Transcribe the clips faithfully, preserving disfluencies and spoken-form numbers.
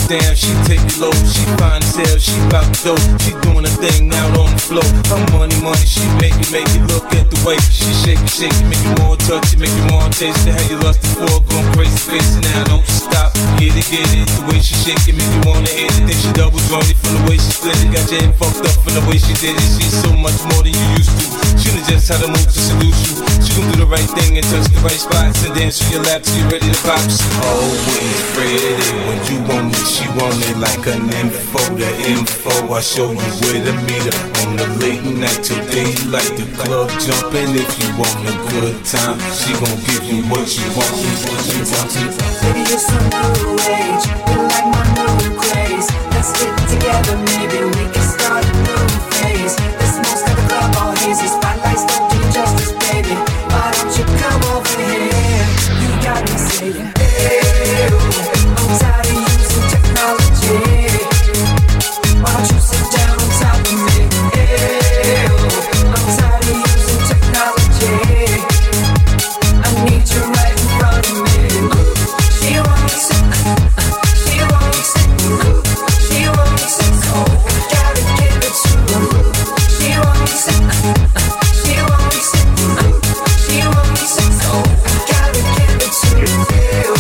down, she take it low. She fine as hell, she bout to go. She doing a thing out on the floor. Her money, money, she make it, make it. Look at the way she shake it, shake it, make you more touch it, make you more taste it. How you lust before, going crazy, face it now, don't stop. Get it, get it, the way she shake it, make you wanna hit it. Then she double jointed from the way she split it. Got your head fucked up from the way she did it. She's so much more than you used to. She knows just how to move to seduce you. She gon' do the right thing and touch the right spots and dance on your lap till you're ready to pop. She always ready when you want it. She want it like an info. The info I show you where to meet her on the late night till daylight. The club jumping if you want a good time. She gon' give you what you want, what you want. Baby, you're so new age. You like my new craze. Let's get together, maybe we can start a new phase. The smoke's got the club all hazy. Spotlights don't do justice, baby. Why don't you come over here? You got me saying, hey, I'm tired of using technology. Why don't you sit down on top of me? Hey, I'm tired of using technology. I need you right in front of me. She won't sit, she won't sit, she won't sit, so I gotta give it to her. She won't sit, she won't sit, she won't sit, so I gotta give it to her.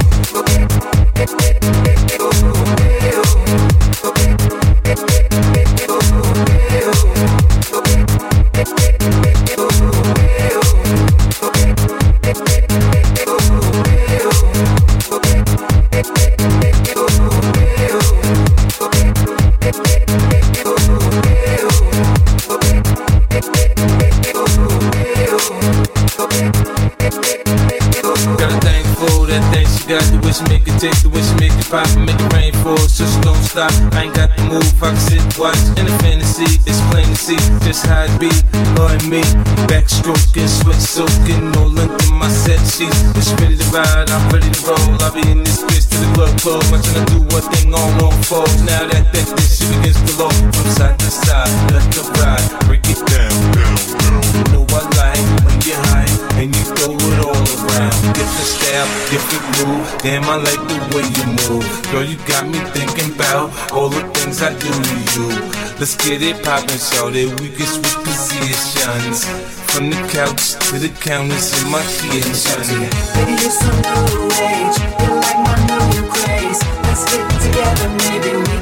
Got a thing for that thing she got, the way she make it taste, the way she make it pop and make it rain for us, so she don't stop. I ain't got the move, I can sit, watch in a fantasy. It's plain to see just how it be, her and me. Backstroking, sweat soaking, no length in my set sheets. It's ready to ride, I'm ready to roll. I'll be in this bitch till the club close, watching her do one thing on all fours. Now that that this shit begins to low, from side to side, let the ride, break it down, down, down. You know I like when you're high and you throw it all around. Different style, different move. Damn, I like the way you move. Girl, you got me thinking about all the things I do to you. Let's get it poppin', shawty. We can switch positions from the couch to the counters in my kitchen. Baby, you're so new age. You like my new craze. Let's get together, maybe we